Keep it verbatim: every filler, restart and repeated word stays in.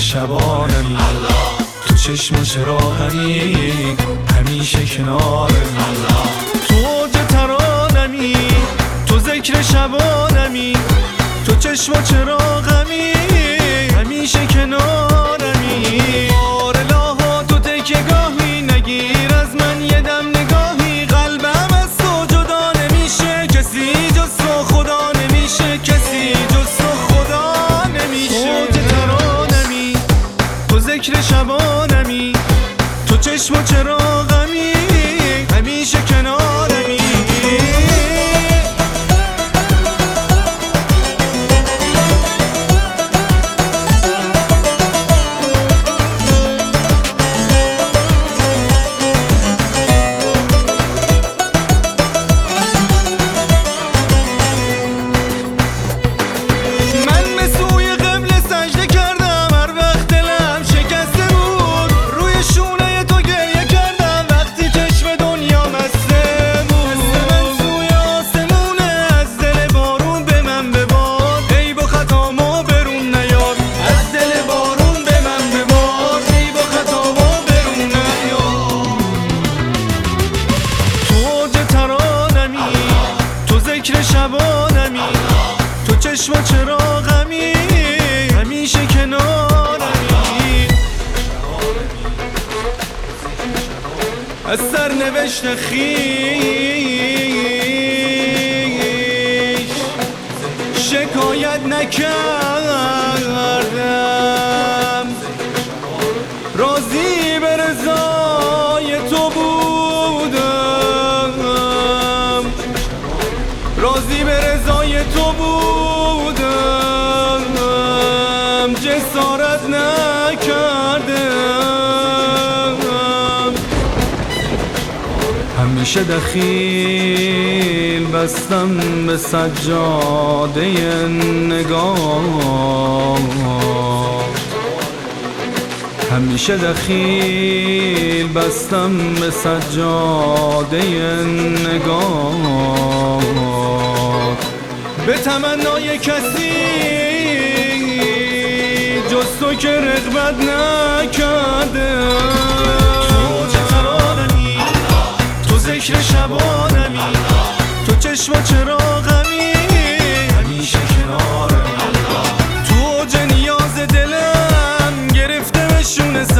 شبانمی، تو چشم چراغمی، همیشه کنارمی. تو اوج ترانمی، تو ذکر شبانمی، تو چشم و چراغمی، همیشه کنارمی. آره لاها تو تکیه گاهی، نگیر از من یه دم نگاهی، قلبم از تو جدا نمیشه، کسی جز تو خدا نمیشه، کسی جز تو خدا نمیشه. تو ترانمی، تو ذکر شبانمی، تو چشم و چراغمی، همیشه کنارمی. شبانمی، تو چشم و چراغمی، همیشه کنارمی. از سرنوشت خویش شکایت نکردم، راضی به رضای تو بودم، راضی به رضای تو بودم، جسارت نکردم. همیشه دخیل بستم به سجاده نگاه، همیشه دخیل بستم به سجاده نگاه، به تمنای کسی جز تو که رغبت نکرده. تو ترانمی، تو ذکر شبانمی، تو چشم و چراغمی، همیشه کنارمی. تو اوج نیاز دلم گرفته به شونه